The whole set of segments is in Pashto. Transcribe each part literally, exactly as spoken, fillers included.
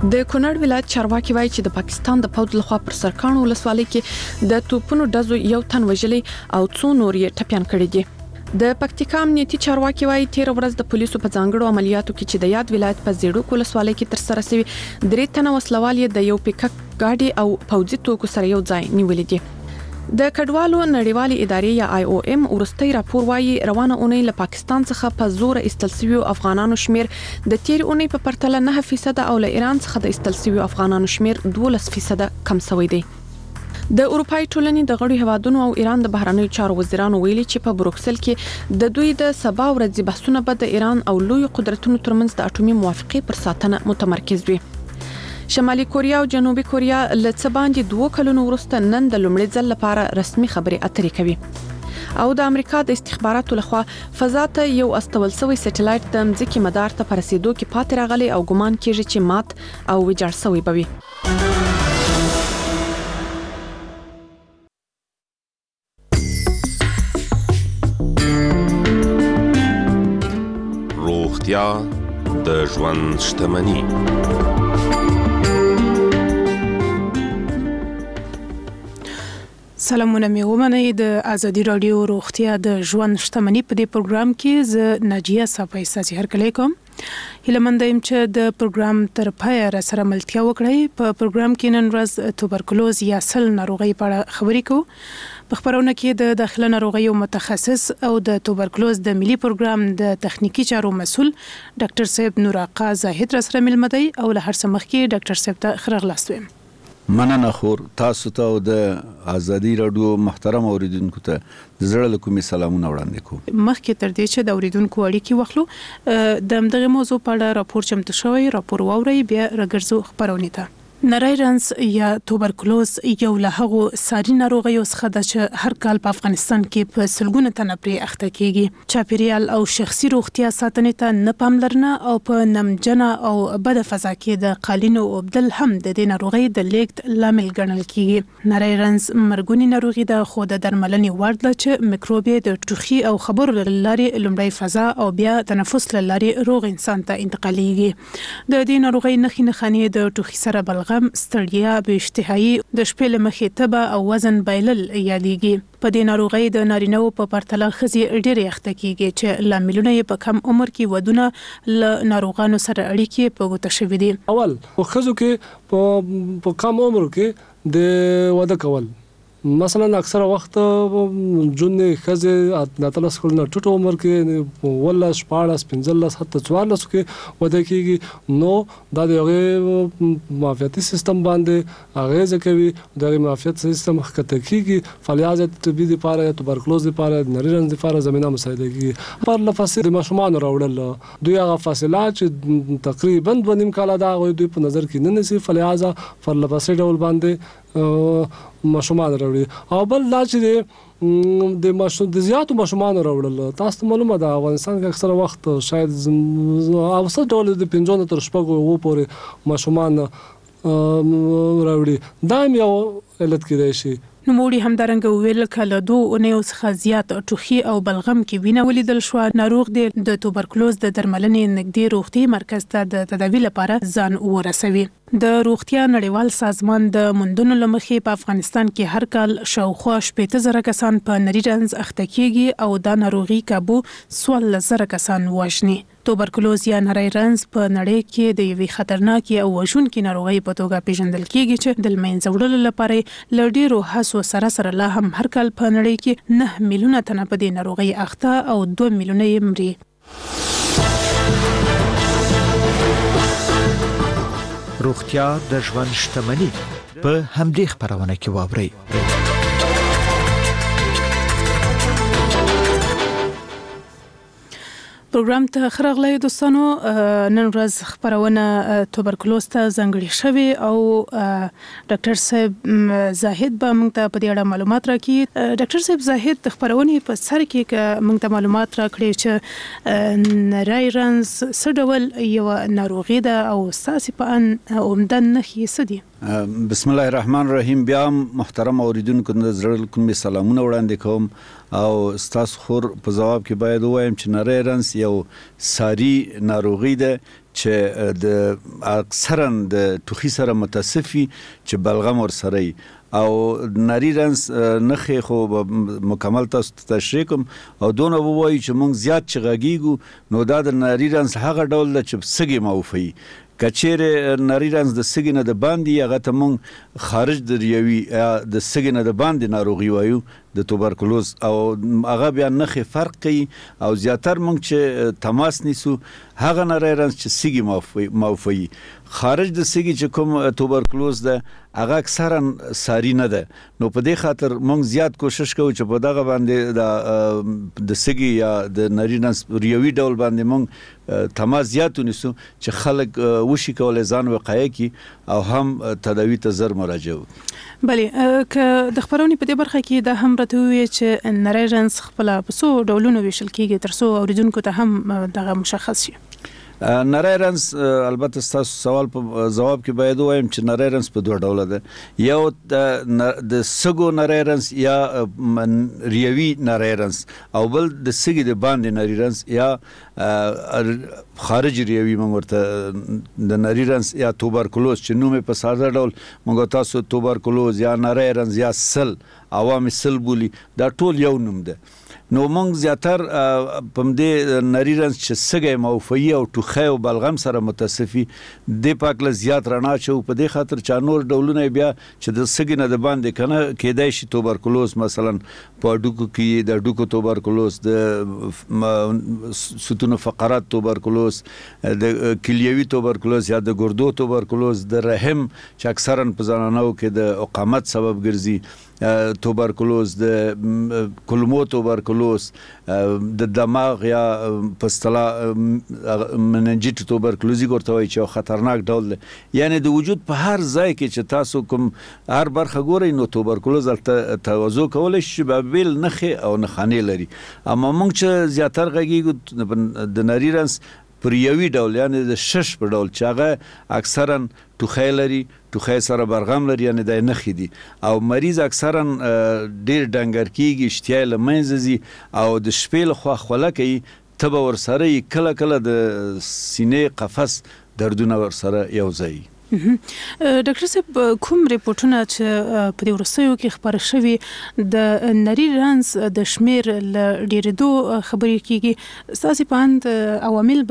د کونړ ولایت چارواکي وایي چې د پاکستان د پوځ لخوا پر سرکانو ولسوالۍ کې د توپونو ډزو یو تن وژلي او څو نور یې ټپيان کړي دي. د پکتیکا امنیتي چارواکي وایي تیر ورځ د پولیسو په ځانګړو عملیاتو کې چې د یاد ولایت په زیړو ولسوالۍ کې تر سره شوی درې تنه وسلوال د یو پیکاپ ګاډي او پوځي توکو سره یو ځای نیولې دي. د کډوالو نړیوالې ادارې یا آی او ام ورستي راپور وایي روانه اونۍ له پاکستان څخه په زور ایستل شوی افغانانو شمیر د تیر اونۍ په پرتله نه فیصد او له ایران څخه د ایستل شوی افغانانو شمیر دولس فیصد کم شوی دی. د اروپای ټولنې د غړو هوادونو او ایران د بهرنیو چارو وزیرانو ویلي چې په بروکسل کې د دوی د سبا ورځې بحثونه به د ایران او لوی قدرتونو ترمنځ د اټومي موافقې پر ساتنه متمرکز وي. شمالي کوریا او جنوبي کوریا له څه باندې دوه کلونو وروسته نن د لومړي ځل لپاره رسمي خبرې اترې کوي. او د امریکا د استخباراتو لخوا فضا ته یو استول شوی سټلایټ د مځکې مدار ته پر رسیدو کې پاتې راغلی او ګمان کیږي چې مات او ویجاړ شوی بوي. روغتیا د ژوند شتمني. سلامونه مې ومنئ. د ازادي رادیو روغتیا د ژوند شتمني په دې پروګرام کې زه ناجیه صافی ساسي هرکلی کوم. هیله مند یم چې د پروګرام تر پایه را سره ملتیا وکړئ. په پروګرام کې نن ورځ توبرکلوز یا سل ناروغي په اړه خبرې کوو. په خبرونه کې د داخله ناروغیو متخصص او د توبرکلوز د ملي پروګرام د تخنیکی چارو مسؤل ډاکټر صاحب نور آقا زاهد را سره ملمه دی او له هر څه مخکې ډاکټر صاحب ته ښه راغلاست وایم. مننه خور تاسو ته او د ازادي رادیو محترم اوریدونکو ته د زړه له کومې سلامونه وړاندې کوم. مخکې تر دې چې د اوریدونکو اړیکې واخلو د همدغه موضوع په اړه راپور چمتو شوی راپور واورئ بیا راګرځو خبرونه ته. نری رنز یا توبرکلوز یو له هغو ساري ناروغیو څخه ده چې هر کال په افغانستان کې په سلګونه تنه پرې اخته کیږي. چاپیریال او شخصي روغتیا ساتنې ته نه پاملرنه او په نمجنه او بد فضا کې د قالینو وبدل هم د دې ناروغي د لیږد لامل ګڼل کیږي. نری رنز مرګونی ناروغي ده خو د درملنې وړ ده چې میکروب د ټوخي او خبرو لارې لومړی فضا او بیا تنفس لارې روغ انسان ته انتقالېږي. د دې ناروغي نښې نښانې د ټوخي سره بلغم، ستړیا، بې اشتهایي، د شپې له مخې تبه او وزن بایلل یادېږي. په دې ناروغۍ د نارینه‌وو په پرتله ښځې ډېرې اخته کیږي چې لاملونه یې په کم عمر کې ودونه له ناروغانو سره اړیکې په ګوته شوي دي. اول په ښځو کې په کم عمر کې د واده کول مثلا اکثره وخت جون خزه ناتلس کولنه ټټ عمر کې ولا شپاړس پنځلس حتی څوارلس کې وده کېږي نو دا د هغه معافیتي سیستم باندې هغه ځکوي د معافیت سیستم خطر کېږي فعالیت طبي لپاره توبرکلوز لپاره نری رنز لپاره زمينه مساعده کېږي. پر لفظ د مشمون راوړل دوی هغه فاصله چې تقریبا دوه نیم کال دا دوی په نظر کې نه نسی فعالیت پر لفظ ډول باندې مشمون راوړي او بل لا چې د مشو د زیاتو مشمون راوړل تاسو معلومه ده افغانستان کې اکثره وخت شاید اوسط ډول د پنځونه تر شپږو و پورې مشمون راوړي دا یو علت کېدای شي. نو موړي همدارنګه ویل کله دوه اونیو څخه زیات ټوخي او بلغم کې وینه ولیدل شو. ناروغ د توبرکلوز د درملنې نږدې روغتي مرکز ته د تداوی لپاره ځان ورسوي. د روغتیا نړیوال سازمان د موندنو لمخې په افغانستان کې هر کال شاوخوا شپږ زره کسان په نری رنز اخته کیږي او دا ناروغي کابو څوارلس زره کسان وژني. توبرکلوز یا نری رنز په نړۍ کې د یوې خطرناکې او وژونکې ناروغۍ په توګه پیژندل کیږي چې د منځه وړلو لپاره له ډیرو هڅو سره سره لا هم هر کال په نړۍ کې نه میلیونه تنه په دې ناروغۍ اخته او دوه میلیونه یې مري. روغتیا د ژوند شتمني په همدې خبرونه کې واورئ. پروګرام ته خرغلی دوستانو نن ورځ خبرونه توبرکلوز ته ځانګړې شوې او ډاکټر صاحب زاهد به موږ ته په دې اړه معلومات راکړي. ډاکټر صاحب زاهد د خبرونې په سر کې موږ ته معلومات راکړي چې نری رنز څه ډول یو ناروغي ده او ستاسو په ان عمده نښې څه دي؟ بسم الله الرحمن الرحیم. بیا محترم اوریدونکو د زړه کوم سلامونه وړاندې کوم او ستاسو خور په جواب کې باید وایم چې نری رنز یو ساری ناروغي ده چې د اکثرا د ټوخي سره متصفي چې بلغم ور سره او نری رنس نخې خو مکمل تاسو تشریح کوم او دونه وایي چې مونږ زیات چغاګیږو نو دا د نری رنس هغه ډول د چې سګي موفي کچېره نری رنس د سګي نه د باندې هغه ته مونږ خارج د ریوي د سګي نه د باندې ناروغي وایو د توبرکلوز او هغه بیا نخې فرق کوي او زیاتر مونږ چې تماس نیسو هغه نری رنس چې سګي موفي موفي خارج د سګي چې کوم توبرکلوز ده هغه اکثرا ساری نه ده نو په دې خاطر مونږ زیات کوشش کوو چې په دغه باندې د د سګي یا د نری رنس ریوي ډول باندې مونږ تماس زیات ونیسو چې خلک وشي کولای ځان وقایه کی او هم تداوی ته زر مراجعه وکړي. بله که د خبرونې په دې برخه کې دا هم راته ووایي چې نری رنس خپله په څو ډولونو ویشل کېږي تر څو اوریدونکو ته هم دغه مشخص شي. نری رنس البته تاسو سوال په جواب کې باید وایم چې نری رنس په دوه ډوله ده یو د سګو نری رنس یا ریوي نری رنس او بل د سګي د باندې نری رنس یا خارج ریوي موږ ورته د نری رنس یا توبرکلوز چې نوم په ساده ډول موږ تاسو توبرکلوز یا نری رنس یا سل عوام سل بولی دا ټول یو نوم ده نو مونږ زیاتر په دې نری رنس چې سګي موفي او ټوخي او بلغم سره متصفي د پاکله زیات رڼا چو په دې خاطر چې نور ډولونه بیا چې د سګي نه د باندې کنه کېدای شي توبرکلوز مثلا په ډوکو کې د ډوکو توبرکلوز د ستون فقرات توبرکلوز د کلیوي توبرکلوز یا د ګردو توبرکلوز د رحم چې اکثرا په زنانو کې د عقامت سبب ګرځي توبرکلوز د کلمو توبرکلوز د دماغ یا پستلا مننجیت توبرکلوزي ورته وایي چې خطرناک ډول دی یعنی د وجود په هر ځای کې چې تاسو کوم هر برخه ګورئ نو توبرکلوز ته توجه کولای شي به بیل نخې او نخانې لري اما موږ چې زیاتر غږیږو د نری رنس پر یوی ډول یعنی د شش په ډول چې هغه اکثرا ټوخی لري ټوخی سره برغم لري یعنی د نخې دي او مریض اکثرا ډیر ډنګر کیږي اشتیا له منځ ځي او د شپې لخوا خوله کوي تبه ورسره کله کله د سینې قفس دردونه ورسره یو ځای. ډاکټر صاحب کوم ریپورتونه چې په دې ورسېو کې خبر شوي د نری رنس د شمیر ل ډیرېدو خبرې کیږي تاسو په اند عوامل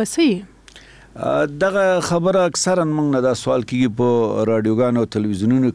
بسې دغه خبره اکثرا موږ نه دا سوال کیږي په رادیوګانو او تلویزیونونو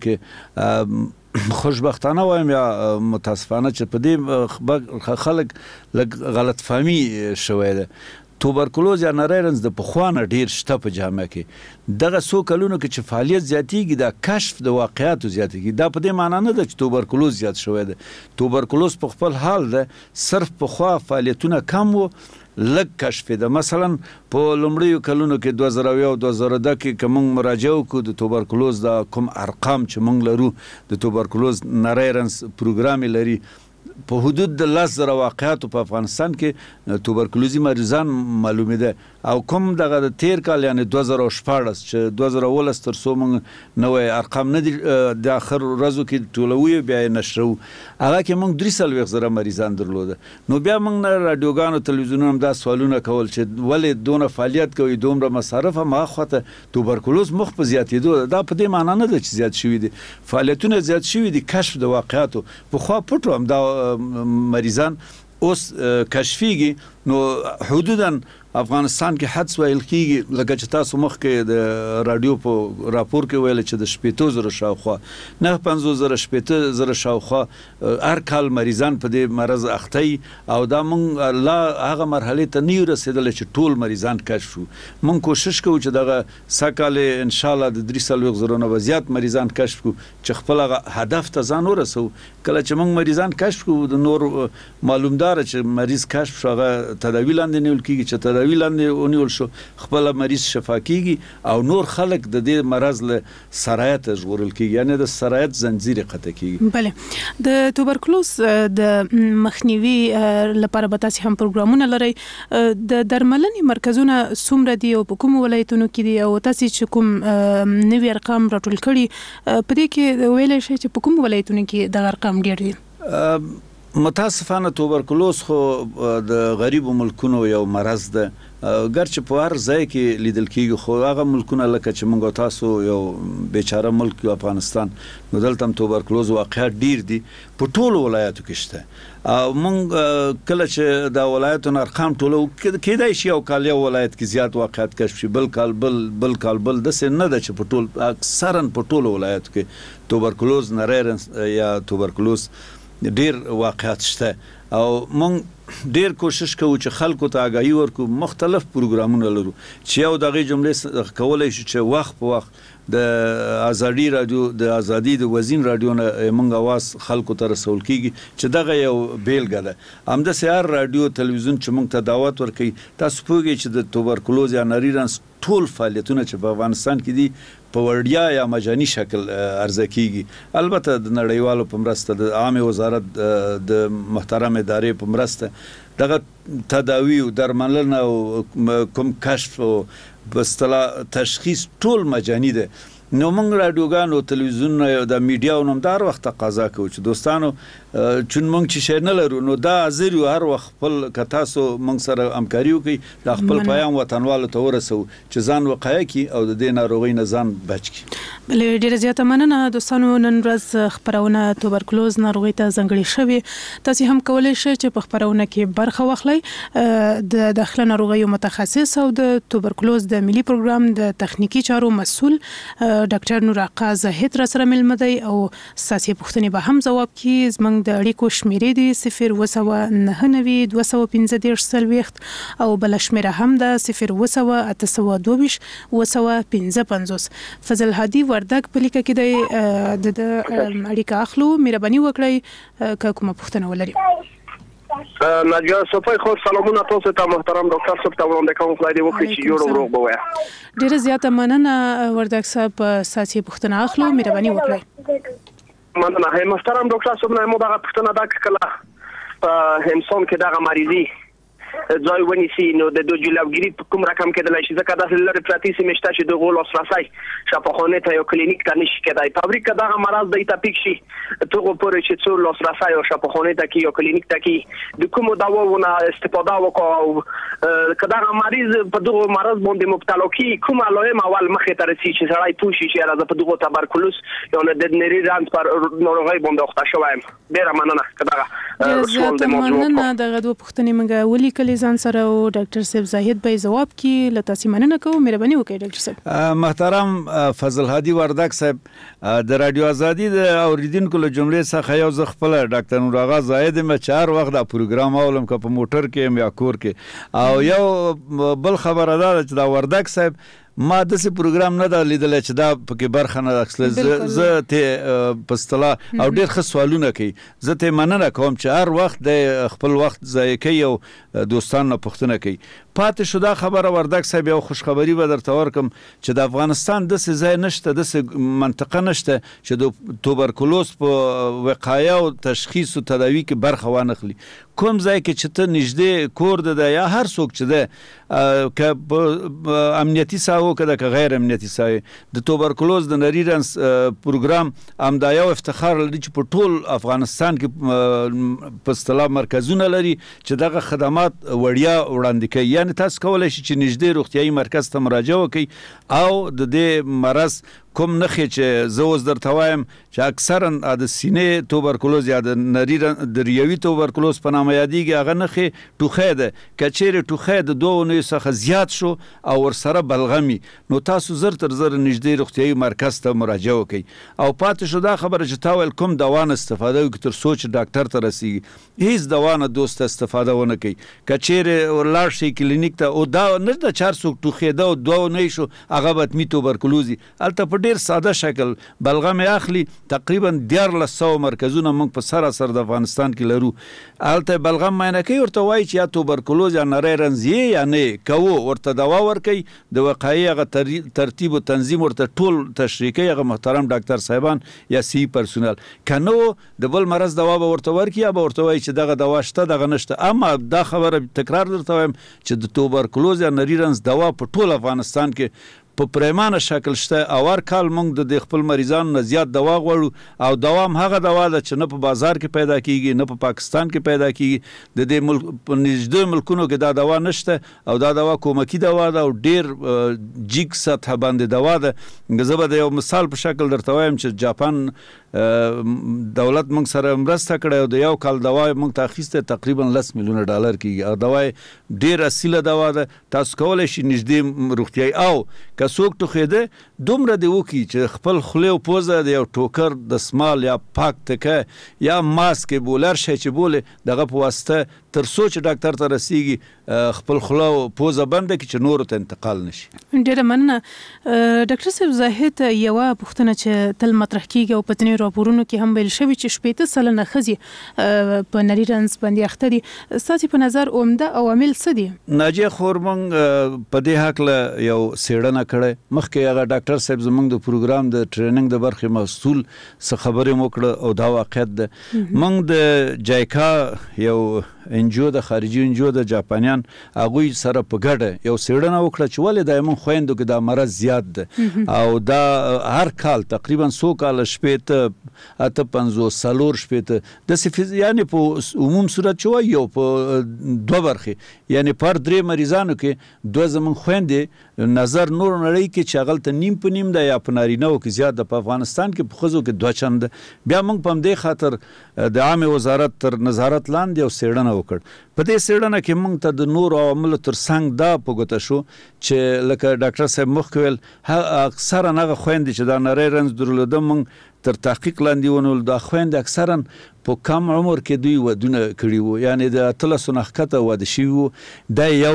کې خوشبختانه وایم یا متاسفانه چې په دې خلک لږ غلط فهمي شوی ده توبرکلوز یا نری رنس د پخوانه ډیر شته په جامعه کې دغه څو کلونو کې چې فعالیت زیاتېږي د کشف د واقعیاتو زیاتېږي دا په دې معنی نه ده چې توبرکلوز زیات شوی ده توبرکلوز په خپل حال ده صرف پخوا فعالیتونه کم وو لږ کشف ده مثلا په لومړیو کلونو کې دوه زره یو دوه زره دوه کې که موږ مراجعه وکړو د توبرکلوز د کوم ارقام چې موږ لرو د توبرکلوز نری رنس پروګرام لري په حدود د لس زره واقعاتو په افغانستان کې توبرکلوزي مریضان معلومه ده او کوم دغه د تیر کال یعنی دوه زره شپاړس چې دوه زره ولس تر څو موږ نوې ارقام نه دي د اخر ورځو کې ټولوي بیا نشرو هغه کې موږ درې سلويخ زره مریضان درلوده نو بیا موږ نه رادیوګانو تلویزیونونو هم دا سوالونه کول چې ولې دونه فعالیت کوي دومره مصارف ما خواته توبرکلوز مخ په زیاتېدو دا په دې معنی نه ده چې زیات شوی دي فعالیتونه زیات شوی دي کشف د واقعاتو په خوا پټو هم دا مریضان اوس کشفیږي نو حدودا افغانستان کې حدس ویل کیږي لکه چې تاسو مخکې د رادیو په راپور کې ویل چې د شپېتو زره شاوخوا نه پنځوس زره شپېته زره شاوخوا هر کال مریضان په دې مرض اخته او دا مونږ لا هغه مرحله ته نه رسیدل چې ټول مریضان کشف شو مونږ کوشش کوو چې دغه سکهاله ان شاء الله د درې سلويخ زره نه زیات مریضان کشف کو چې خپل هدف ته ځان ورسو کله چې مونږ مریضان کشف کو د نور معلومدار چې مریض کشف شوغه تداوی لاندې نیول کیږي چې تداوی لاندې اونیول شو خپل مریض شفا کیږي او نور خلک د دې مرض له سرایت ژغورل کیږي یعنی د سرایت زنجیر قطع کیږي. بله د توبرکلوز د مخنیوي لپاره به تاسو هم پروګرامونه لرئ د درملنې مرکزونه څومره دي او په کوم ولایتونو کې دي او تاسو چې کوم نوی ارقام راټول کړي په دې کې ویل شي چې په کوم ولایتونو کې د ارقام ډیر دي؟ متاسفانه توبرکلوز خو د غریب ملکونو یو مرض ده ګرچې په هر ځای کې لیدل کېږي خو هغه ملکونه لکه چې موږ تاسو یو بیچاره ملک یو افغانستان نو دلته هم توبرکلوز واقعیت ډیر دي په ټولو ولایاتو کې شته او موږ کله چې د ولایتونو ارقام ټولو کېدای شي او کال یو ولایت کې زیات واقعیت کشف شي بل کال بل بل کال بل داسې نه ده چې په ټول اکثرا په ټولو ولایتو کې توبرکلوز نریرنس یا توبرکلوز ډیر واقعیت شته او موږ ډیر کوشش کوو چې خلکو ته آگاهي ورکو مختلف پروګرامونه لرو چې یو دغه جملې کولای شي چې وخت په وخت د ازادي رادیو د ازادي د وزین رادیو نه موږ आवाज خلکو ته رسول کیږي چې دغه یو بیلګه ده هم د سیار رادیو تلویزیون چې موږ ته دعوت ورکوي تاسو پوهیږئ چې د توبرکلوز یا نریرنس ټول فعالیتونه چې په افغانستان کې دي په وړیا یا مجاني شکل عرضه کیږي البته د نړیوالو په مرسته د عامه وزارت د محترم ادارې په مرسته دغه تداوی او درملنه او کوم کشف او بستلا تشخیص ټول مجاني ده نو موږ رادیوګانو تلویزیون د میډیا نوم دار وخت تقاضا کوي چې دوستانو چون موږ چې شنه لرو نو دا حاضر یو هر وخت خپل کتاسو موږ سره همکاري وکړي د خپل پیغام وطنوالو ته ورسو چې ځان وقایه کی او د دې ناروغي نه ځان بچ کی بل ډیره زیاته مننه دوستانو نن ورځ خبرونه توبرکلوز ناروغي ته ځنګړي شوی تاسو هم کولای شئ چې په خبرونه کې برخه واخلئ د داخله ناروغیو متخصص او د توبرکلوز د ملي پروګرام د تخنیکی چارو مسؤل ډاکټر نور آقا زاهد را سره ملمه دی او ساسي پوښتنې به هم ځواب کی زمنګ د اړیکو شمیرې دي صفر وسوه نه نوي دوه سوه پنځه دېرش څلوېښت او بل شمیره هم ده صفر وسوه اته سوه دوه ویشت وسوه پنځه پنځوس فضل هادي وردګ په لیکه کې دی د اړیکه اخلو مهرباني وکړئ که کومه پوښتنه ولري ناجیه صفای خو سلامونه تاسو ته محترم ډاکټر صاحب ته وړاندې کوم خدای دې وکړي چې جوړ وروغ بوي ډیره زیاته مننه وردګ صاحب ساسي پوښتنه اخلو مهرباني وکړئ مننه محترم ډاکټر صاحب نه مو دا پوښتنه دا کړه په همسون کې دا مریضي ځای ونیسي نو د دوه جلوګری په کوم رقم کې د لای شي ځکه د لری پراتی سیمشته چې د غول اسراسای شفاخانه ته یو کلینیک ته نشي کېدای فابریکه دا مرض د تاپیک شي ته پورې چې څو لاسراسای او شفاخانه ته کې یو کلینیک ته کې د کوم دواونه استفاده وکاو کدا مریض په دغه مرض باندې مبتلا کی کوم علائم اول مخه ته رسي چې سړی پوښي چې راځي په دغه توبرکلوز یا د نری رانس پر ناروغي باندې وخت شوایم ډیر مننه کدا سوال د موضوع دغه دوه پوښتنې موږ ولي کلی ځان سره او ډاکټر صاحب زاهد به جواب کی لته سیمنه کوم مهرباني وکړئ ډاکټر صاحب محترم فضل هادي وردګ صاحب د رادیو ازادي د اوریدونکو له جملې څخه یو ځ خپل ډاکټر نور آغا زاهد م چار وخت دا پروګرام اولم ک په موټر کې یا کور کې او یو بل خبره ده چې دا وردګ صاحب ما د سي پروګرام نه دا لیدل چې دا پکې برخه نه اخلي زه ته پستلا او ډېر ښه سوالونه کوي زه ته مننه کوم چې هر وخت د خپل وخت ضایع کوي او دوستانو پوښتنه کوي پاتې شو دا خبره وردګ صاحب یو خوشخبری به درته ورکم چې د افغانستان د ځای نشته د منطقه نشته چې د توبرکلوز په وقایه او تشخیص او تداوی کې برخه وانخلي کوم ځای کې چې ته نږدې کور ده یا هر څوک چې ده ک امنیتي ساو کده که غیر امنیتي ساوي د توبرکلوز د نریرنس پروګرام ام دا یو افتخار لري چې په ټول افغانستان کې په اصطلاح مرکزونه لري چې دغه خدمات وړیا وړاندې کوي یعنی تاسو کولای شئ چې نږدې روغتيایي مرکز ته مراجعه وکړئ او د دې مرض کوم نخې چې زه اوس درته وایم چې اکثرا د سینې توبرکلوز یا د نریرن د ریوي توبرکلوز په نامه یادېږي هغه نخې ټوخی ده که چیرې ټوخی د دوه اونیو څخه زیات شو او ورسره بلغمي نو تاسو زر تر زر نږدې روغتیایي مرکز ته مراجعه وکړئ او پاتې شو دا خبره چې تا ویل کوم دوا نه استفاده وکړي تر څو چې ډاکټر ته رسیږي هیڅ دوا نه دوست استفاده ونه کوي که چیرې لاړ شئ کلینیک ته او دا نه د چار څوک ټوخېده او دوه اونۍ شو هغه بطمي توبرکلوز هلته په ډېر ساده شکل بلغم اخلي تقریبا دیارلس سوه مرکزونه موږ په سراسر د افغانستان کې لرو هلته بلغم معاینه کوي ورته وایي چې یا توبرکلوز یا نریرنز یا نه کوو ورته دوا ورکوي د وقایي هغه ترتیب او تنظیم ورته ټول تشریح کوي هغه محترم ډاکټر صاحبان یا سی پرسونل که نو د بل مرض دوا به ورته ورکوي یا به ورته وایي چې دغه دوا شته دغه نشته اما دا خبره تکرار درته وایم چې د توبرکلوز یا نریرنز دوا په ټول افغانستان کې په پریمانه شکل شته او هر کال موږ د خپل مریضانو نه زیات دوا غواړو او دوا هم هغه دوا ده چې نه په بازار کې پیدا کیږي نه په پاکستان کې پیدا کیږي د دې ملک په نږدې ملکونو کې دا دوا نشته او دا دوا کومکی دوا ده او ډیر جیګ سطح باندې دوا ده زه به د یو مثال په شکل درته وایم چې جاپان دولت موږ سره مرسته کړې او د یو کال دوا موږ ته اخیسته تقریبا لس میلیونه ډالر کیږي او دوا ډیر اصیله دوا ده تاسو کولای شئ نږدې روغتیايي او که څوک ټوخېده دومره دی وکړي چې خپل خولې او پوزه د یو ټوکر دسمال یا پاک تکه یا ماسک بولر شي چې بولې دغه په واسطه تر څو چې ډاکټر ته رسیږي خپل خوله او پوزه بنده کړي چې نور ته انتقال نشي. ډیره مننه ډاکټر صاحب. زاهد یو پوښتنه چې تل مطرح کیږي او په ځینې راپورونو کې هم ویل شوی چې شپېته سلنه ښځې په نري رنځ باندې اخته دي. ستاسو په نظر عمده عوامل څه دي؟ ناجیه خورمنګ په دې حق له یو سیړنه کړې مخکې هغه ډاکټر صاحب زمونږ د پروګرام د ټریننګ د برخې مسؤل څه خبرې مو کړه او دا واقعیت ده. موږ د جایکا یو انجو د خارجي انجو د جاپانیان هغوی سره په ګډه یو سیړنه وکړه چې ولې د موږ خويندو کې دا مرض زیات ده او دا هر کال تقریبا څو کال شپېته اته پنځوس څلور شپېته د صفیز یعنی په عموم صورت چې یو په دوه برخې یعنی پر درې مریضانو کې دوه زمون خويندې نظر نور نړۍ کې چې هغه ته نیم په نیم ده یا په نارینه او کې زیات ده. په افغانستان کې په ښځو کې دوه چنده. بیا موږ په همدې خاطر د عامه وزارت تر نظارت لاندې یو سیړنه وکړ. په دې سیړنه کې موږ ته د نور عواملو تر څنګ دا په ګوته شو چې لکه ډاکټر صاحب مخکې ویل اکثرا هغه خویندې چې دا نری رنځ درلوده موږ تر تحقیق لاندې ونیول. دا خویندې اکثرا په کم عمر کې دوی ودونه کړي وو یعنی د اتلسو نه ښکته واده شوي وو. دا یو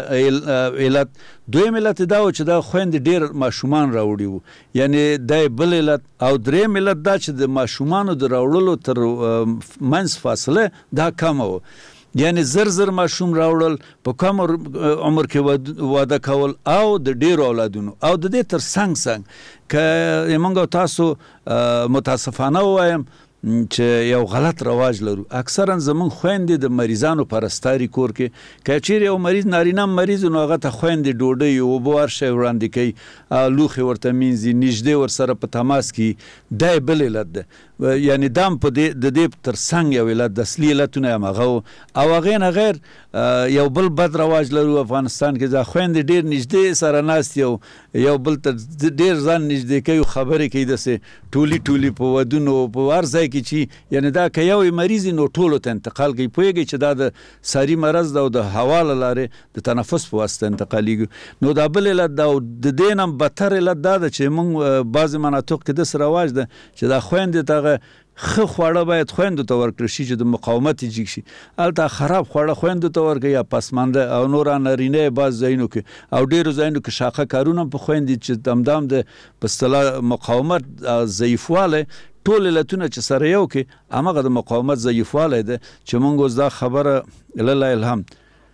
نه علت. دویم علت دا و چې دا خویندې ډېر ماشومان راوړي وو یعنی دا بل علت. او دریم علت دا چې د ماشومانو د راوړلو تر منځ فاصله دا کمه وه یعنی زر زر ماشوم راوړل په کم عمر کې واده کول او د ډیرو اولادونو او د دې تر څنګ څنګ که موږ تاسو متاسفانه وایم چې یو غلط رواج لرو. اکثرا زمون خويندې د مریضانو پرستاري کور کې که چیرې یو مریض نارینه مریض نو هغه ته خويندې ډوډۍ او بوار شي وړاندې کوي لوخي ورته مینځي نږدې ور سره په تماس کې دا بل علت ده یعنی دام په دې د دې تر څنګ یو علت د اصلي علتونه هغه او هغه نه غیر یو بل بد رواج لرو افغانستان کې ځا خويندې ډیر نږدې سره ناست یو یو بل ته ډیر ځان نږدې کوي خبرې کوي دسه ټولي ټولي په ودونو په ورځای کې چې یعنی دا که یو مریض نو ټولو ته انتقال کوي پوهیږي چې دا د ساري مرض ده او د هوا له لارې د تنفس په واسطه انتقالېږي. نو دا بل علت ده او د دې نه بدتر علت دا ده چې موږ بعضې مناطق کې داسې رواج ده چې دا خویندې ته هغه ښه خواړه باید خویندو ته ورکړل شي چې د مقاومت یې جګ شي. هلته خراب خواړه خویندو ته ورکړي یا پسمانده او نور نارینه بعض ځایونو کې او ډېرو ځایونو کې شاخه کارونه په خویندې چې دمدام د په اصطلاح مقاومت ضعیفوالی ټول علتونه چې سره یو کې هماغه د مقاومت ضعیفوالی ده چې موږ اوس دا خبره لله الحمد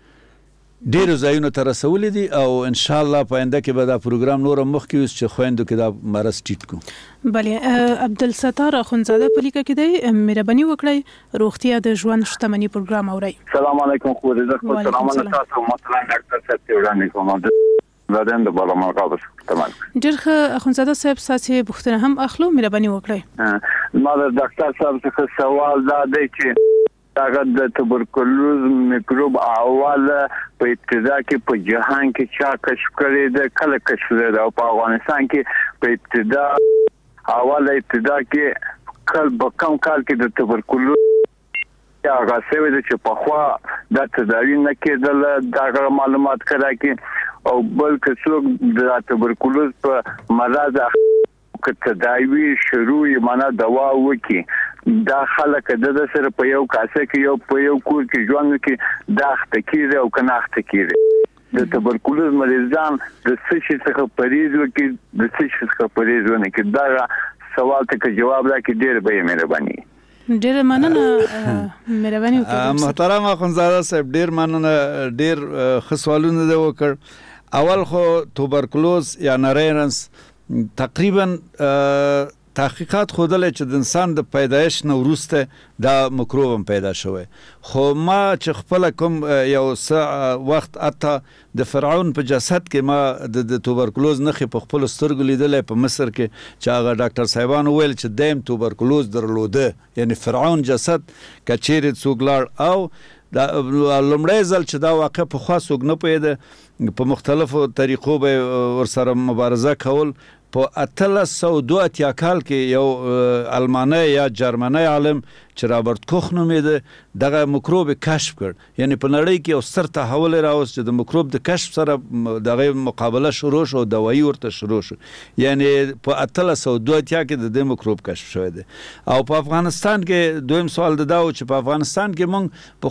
ډیرو ځایونو ته رسولې دي او ان شاء الله په آینده کې به دا پروګرام نور مخکې اوس چې خويندو کې دا مرض ټیټ کو. بله عبدالستار اخونزاده په لیکه کې دی مهرباني وکړئ روغتیا د ژوند شتمنۍ پروګرام اورئ. السلام علیکم خو دې زه سلام تاسو محترم ډاکټر صاحب ته وړاندې کوم زادن د بالا مرکز تمام. ډېر ښه اخونزاده صاحب ساسي پوښتنه هم اخلو مهرباني وکړئ. ما د ډاکټر صاحب څخه سوال دا دی چې هغه د تبرکلوز میکروب اول په ابتدا کې په جهان کې چا کشف کړی د کله کشف کړی او په افغانستان کې په ابتدا اول ابتدا کې کل په کم کال کې د تبرکلوز هغه سوي چې په خوا د تداوی نه کېدل دا معلومات کړه کې او بل څوک د تبرکلوز په مرض که تداوی شروع یې معنا دوا وکي دا خلک د سره په یو کاسه کې یو په یو کور کې ژوند کې دا اختکیره او کنه اختکیره د تبرکلوز مریضان د څه څخه پریز وکي د څه څخه پریز ونه کې دا سوال ته جواب راکړي ډېر به مهرباني. ډېر مننه مهرباني وکړئ. محترم اخونزاده صاحب ډېر مننه ډېر ښه سوالونه دې وکړ. اول خو توبرکلوز یا نری رنځ تقریبا تحقیقات ښودلې چې د انسان د پیدایش نه وروسته دا مکروب هم پیدا شوی. خو ما چې خپله کوم یو څه وخت حتی د فرعون په جسد کې ما د توبرکلوز نښې په خپلو سترګو لیدلی په مصر کې چې هغه ډاکټر صاحبانو ویل چې دیم توبرکلوز درلوده، یعنی فرعون جسد که چیرې څوک لاړ. او دا لومړی ځل چې دا واقع پخوا څوک نه پوهېده، په مختلفو طریقو به ورسره مبارزه کول. په اتلس سوه دوه اتیا کال کې یو المانی یا جرمنی عالم چې رابرت کوخ نومېده دغه مکروب کشف کړ. یعنی په نړۍ کې یو ستر تحول راوست چې د مکروب د کشف سره دغه مقابله شروع شو، دوایي ورته شروع شو. یعنی په اتلس سوه دوه اتیا کې د دې مکروب کشف شوی دی. او په افغانستان کې دویم سوال د دا و چې په افغانستان کې موږ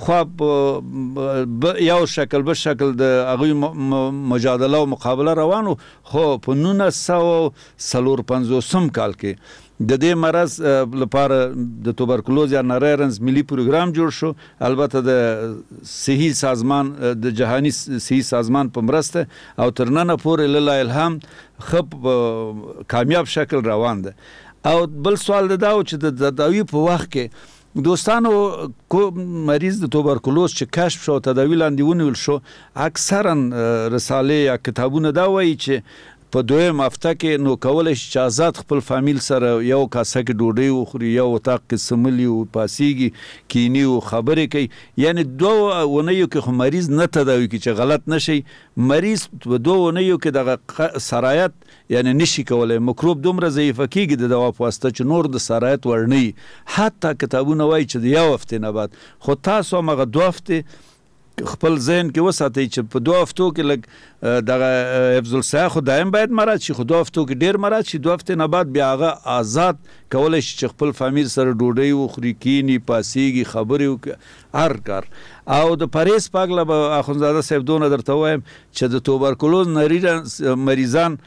پخوا یو شکل بل شکل د هغوی مجادله او مقابله روانو، خو په نولس سوه څلور پنځوسم کال کې د دې مرض لپاره د توبرکلوز یا نری رنز ملي پروګرام جوړ شو. البته د صحي سازمان د جهاني صحي سازمان په مرسته او تر ننه پورې لله الهام ښه کامیاب شکل روان ده. او بل سوال دا و چې د تداوی په وخت کې دوستانو کو مریض د توبرکلوز چې کشف شو تداوی لاندې ونیول شو، اکثرا رسالې یا کتابونه دا وایي چې په دویم هفته کې نو کولی شي چې آزاد خپل فامیل سره یو کاسه کې ډوډۍ وخوري، یو اتاق کې سملي و پاسیږي کینی و خبرې کوي. یعنی دوه اونیو کې خو مریض نه تداوي کوي چې غلط نشي. مریض په دوه اونیو کې دغه سرایت یعنی نشي کولی، مکروب دومره ضعیفه کېږي د دوا په واسطه چې نور د سرایت وړ نه وي. حتی کتابونه وایي چې د یو هفتې نه بعد. خو تاسو همغه دوه هفتې خپل ذهن کې وساتئ چې په دوه هفتو کې لږ دغه حفظ الصحه خو دایم باید مراعات شي، خو دوه هفتو کې ډېر مراعات شي. دوه هفتې نه بعد بیا هغه آزاد کولی شي چې خپل فامیل سره ډوډۍ وخوري، کیني، پاسیږي، خبرې وکړي، هر کار. او د پرهیز په هکله به اخندزاده صاحب دونه درته وایم چې د توبرکلوز نري مریضان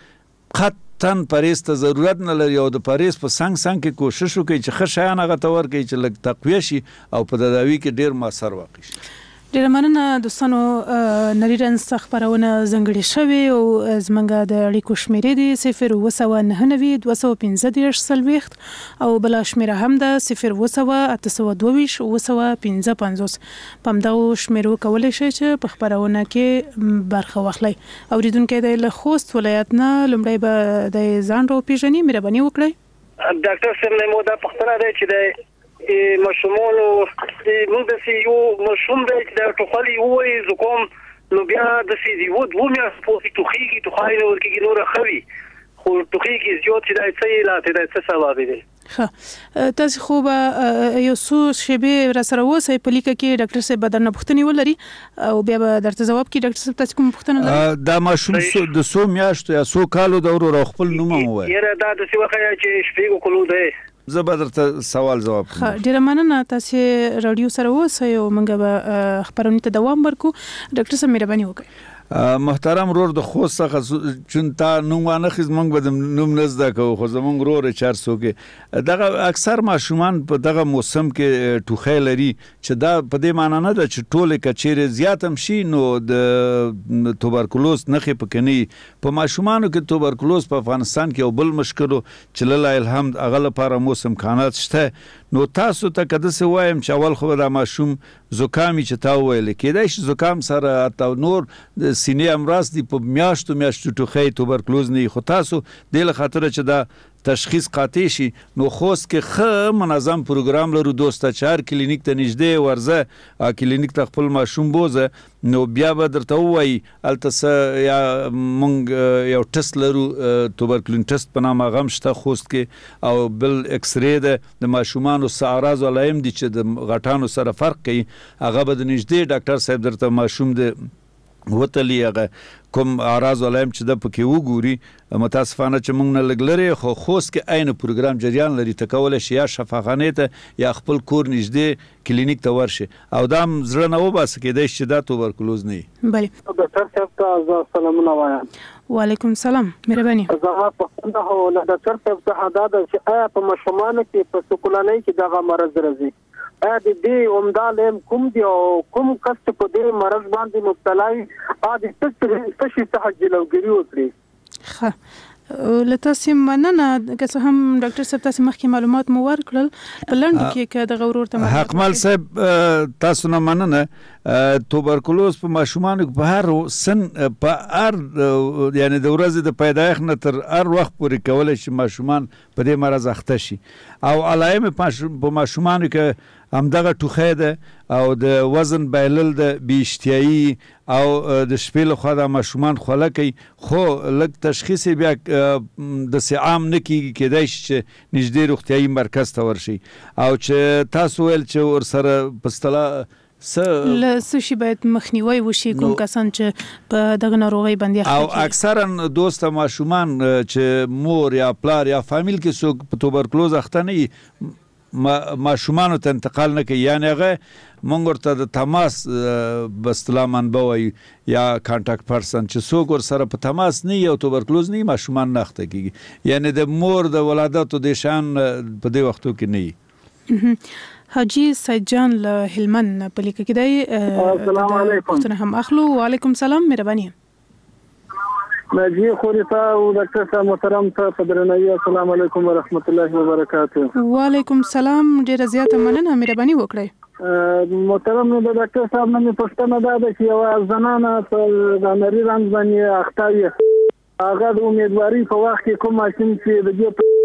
قطعا پرهیز ته ضرورت نه لري او د پرهیز په څنګ څنګ کې کوشش وکړي چې ښه شیان هغه ته ورکړي چې لږ تقویه شي او په تداوي کې ډېر مؤثر واقع شي. ډیره مننه دوستانو. نری رنز خبرونه ځنګړې شوې او زمونږ د اړیکو شمیرې دي صفر اوه سوه نهه نوي دوه سوه پنځه دېرش څلوېښت او بله شمیره هم ده صفر اوه سوه اته سوه دوه ویشت اوه سوه پنځه پنځوس. په همدغو شمیرو کولی شئ چې په خپرونه کې برخه واخلئ. اوریدونکی دی له خوست ولایت نه، لومړی به د ځان راوپېژني، مهرباني وکړئ. ډاکټر صاحب نه مو دا پوښتنه ده چې د ماشومانو موږ د سی یو ماشوم دی چې د ټوخلي وایي زکام نو بیا د سی دی و دوه میاشتې پورې ټوخېږي، ټوخی نه ورکېږي نوره ښه وي، خو ټوخېږي زیات چې دا څه علت دی، دا څه سبب دی؟ ښه، تاسو خو به یو څو شېبې راسره اوسئ په لیکه کې ډاکټر صاحب به درنه پوښتنې ولري او بیا به درته ځواب کړي. ډاکټر صاحب تاسو کومه پوښتنه لرئ؟ دا ماشوم د څو میاشتو یا څو کالو د ورور خپل نوم هم ووایه. یاره دا داسې وښیه چې شپږو کلو دی. زه به درته سوال ځواب کوم. ښه، ډېره مننه. تاسې راډیو سره اوسئ او موږ به خپرونې ته دوام ورکړو. ډاکټر صاحب مهرباني وکړئ. محترم رور د خوست څخه چون تا نوم وانخیز موږ به د نوم نه زده کوو، خو زموږ رور چار څوک دغه اکثر ماشومان په دغه موسم کې ټوخی لري چې دا په دې معنی نه ده چې ټولې که چیرې زیات هم شي نو د توبرکلوز نښې پکې نه وي. په ماشومانو کې توبرکلوز په افغانستان کې یو بل مشکل چې لله الحمد هغه لپاره موسم امکانات شته. نو تاسو ته که داسې وایم چې اول خو به دا ماشوم زکامي چې تا وویل کېدای شي زکام سره حتی نور د سینې امراض دي په میاشتو میاشتو ټوخی توبرکلوز نه وي، خو تاسو دې له خاطره چې دا تشخیص قاطع شي نو خوست کې ښه منظم پروګرام لرو دوسته چې هر کلینیک ته نږدې ورځه او کلینیک ته خپل ماشوم بوزه نو بیا به درته ووایي هلته څه یا موږ یو ټست لرو توبرکلین ټست په نامه هغه هم شته خوست کې او بل اکسرې ده د ماشومانو څه اعراض علایم دي چې د غټانو سره فرق کوي هغه به د نږدې ډاکټر صاحب درته ماشوم د وتلی هغه کوم اعراض علایم چې د پکې وګوري. متاسفانه چې موږ نه لږ لرې خو خوست کې عین پروګرام جریان لري، ته کولی شي یا شفاخانې ته یا خپل کور نږدې کلینیک ته ورشي او دا هم زړه نه وباسه کېدای شي چې دا توبرکلوز نه وي. بلې ډاکټر صاحب ته زه سلامونه وایم. وعلیکم السلام، مهرباني. زما پوښتنه هو له ډاکټر صاحب څخه دا ده چې آیا په ماشومانو کې په سکولانۍ کې دغه مرض راځي؟ آیا د دې عمده لیم کوم دی او کوم کس په دې مرض باندې مبتلا وي ا د څه شي څخه جلوګیری وکړي؟ ښه، لته سم مننه که څه هم ډاکټر صاحب تاسو مخکې معلومات مو ورکړل په لنډو کې که د غورور ته حقمل صاحب تاسو نه مننه توبرکلوز په ماشومان په هر سن په هر یعنی د ورځې د پیدایښت نه تر هر وخت پورې کولای شي ماشومان په دې مرض اخته شي او علائم په ماشومان کې همدغه ټوخی ده او د وزن بایلل د بیشتیایی او د شپې لخوا د ماشومان خوله کوي خو لږ تشخیص بیا د عام نه کیږي کېدای شي چې نږدې روغتیایي مرکز ته ورشي او چې تاسو ویل چې ورسره په اصطلاح څه له څه شي باید مخنیوي وشي کوم کسان چې په دغه ناروغۍ باندې او اکثرا دوسته ماشومان چې مور یا پلار یا فامیل کې څوک په توبرکلوز اخته نه وي ما ماشومان ته انتقال نه کوي یعنی هغه مونږ ورته د تماس بستلا منبع وایي یا کانټاکټ پرسن چې څوک ورسره په تماس نه وي او توبرکلوز نه وي ماشومان نه اخته کېږي یعنی د مور د ولادتو د شان په دې وختو کې نه وي حاجی سید جان له هلمند په لیکه کې دی السلام علیکم څنګه هم اخلو وعلیکم سلام مهرباني ناجی خوريتا او ډاکټر صاحب محترم ته فدرنوي السلام علیکم ورحمت الله وبرکاته وعلیکم سلام ډیره زیاته مننه مهرباني وکړئ محترم د ډاکټر صاحب نه پوښتنه ده چې یو زنانه په د نری رنګ باندې اخته وي هغه د امیدواري په وخت کې کوم ماشين چې د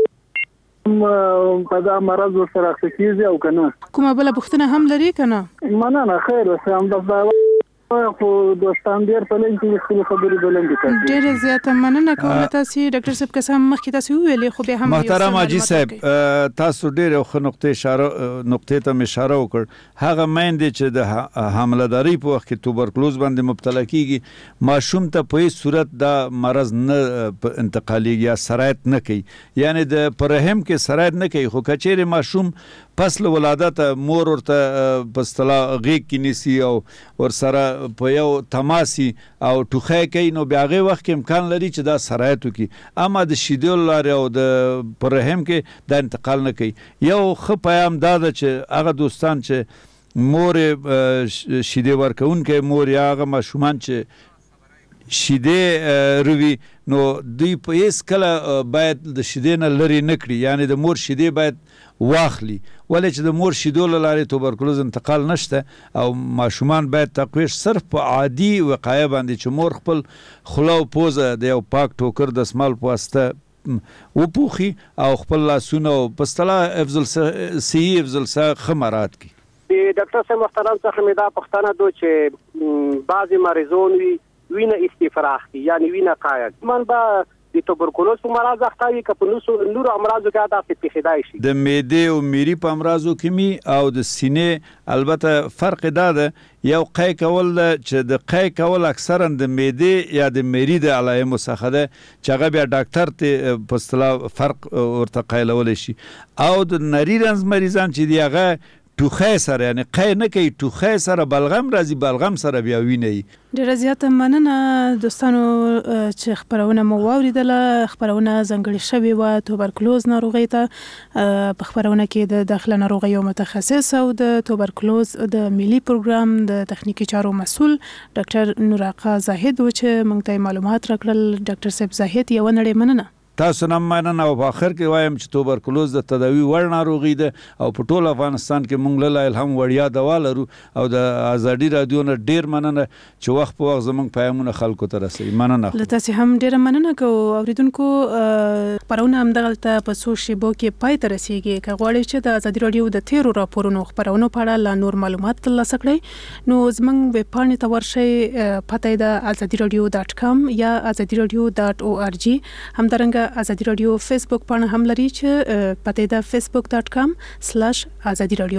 دې په دا مرض سره اخته او کنه کومه بل پوښتنه هم لري کنه مننه خیر اوسه هم د خو دوستان ډیر په لین کې خپل خبرې بلندې کړې ډیر زیاته مننه کوم تاسو ډاکټر صاحب قسم مخکې تاسو ویلې خو به هم محترم حاجی صاحب تاسو ډیر خو نقطې اشاره نقطې ته اشاره وکړ هغه مېندې چې د حامله‌داري په وخت کې توبرکلوز باندې مبتلا کیږي ماشوم ته په هیڅ صورت دا مرض نه انتقالي یا سرایت نه کوي یعنی د پرهم کې سرایت نه کوي خو کچېره ماشوم پس له ولادت مور ورته په اصطلاح غیږ کې نیسي او ورسره په یو تماسي او ټوخی کوي نو بیا هغه وخت کې امکان لري چې دا سرایت وکړي اما د شیدو لارې او د پرهم کې دا انتقال نه کوي یو ښه پیام دا ده چې هغه دوستان چې مور شیدې ورکوونکې مور یا هغه ماشومان چې شیدې روي نو دوی په هیڅ کله باید د شیدې نه لرې نه کړي یعنی د مور شیدې باید واخلي ولې چې د مور شیدو له لارې توبرکلوز انتقال نشته او ماشومان باید تقویش صرف په عادي وقایه باندې چې مور خپل خوله او پوزه د یو پاک ټوکر د دستمال په واسطه وپوخي او خپل لاسونه په اصطلاح افضل صحي افضل ښه مراعات کړي د ډاکټر صاحب محترم څخه مې دا پوښتنه ده چې بعضې مریضان وي وینه استفراغ کی یعنی وینه قاید من با د توبرکلوز په مرض اخته وي که په نورو امراضو کې دا پیښیدای شي د معدې او میری په امراضو کې می او د سینې البته فرق دا ده یو قی کول چې د قی کول اکثرا د معدې یا د میری د علایمو څخه ده چې هغه بیا ډاکټر ته په اصطلاح فرق ورته قایلولی شي او د نری رنځ مریضان چې دی هغه ټوخی سره یعنی قی نه کوي ټوخی سره بلغم راځي بلغم سره بیا وینه وي ډیره زیاته مننه دوستانو چې خبرونه مو واوریدله خبرونه ځانګړې شوې وه توبرکلوز ناروغۍ ته په خبرونه کې د داخله ناروغیو متخصص او د توبرکلوز د ملي پروګرام د تخنیکي چارو مسؤل ډاکټر نوراقا زاهد و چې موږ ته معلومات راکړل ډاکټر صاحب زاهد یو نړۍ مننه تاسو نه مننه او په اخر کې وایم چې توبرکلوز د تداوی وړ ناروغي ده او په ټول افغانستان کې موږ له الهام وړیا دوا لرو او د ازادي رادیو نه ډیر مننه چې وخت په وخت زموږ پیغامونه خلکو ته رسوي مننه له تاسو هم ډیر مننه کوو اوریدونکو خبرونه هم دغلته په سو شیبو کې پای ته رسیږي که غواړئ چې د ازادي رادیو د تیرو راپورونو خبرونو په اړه لا نور معلومات ترلاسه کړئ نو زموږ ویب پاڼې ته ورشئ پته د ازادي رادیو ډاټ کام یا ازادي رادیو ډاټ او ار جی همدارنګه ازادي رادیو فیسبوک پاڼه هم لري چې پته ده فیسبوک ډاټ کام سلاش ازادي رادیو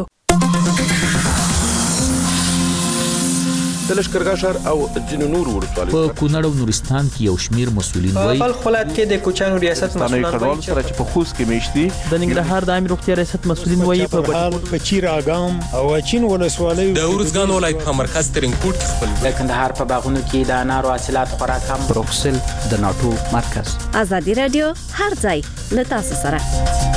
د لشکرګاه او ځینو نور ولسوالیو په کونړ او نورستان کې یو شمیر مسولین وایي په خپلات کې د کوچانو ریاست مسولان وایي چې په خوست کې میشتي د ننګرهار د امیر روغتیا ریاست مسولین وایي په بهال په چیر اګام او چین ولسوالیو د ورزګان ولایت په مرکز ترینکوټ خپل د کندهار په باغونو کې د انارو حاصلات خوراک هم بروکسل د ناتو مرکز ازادي رادیو هر ځای له تاسو سره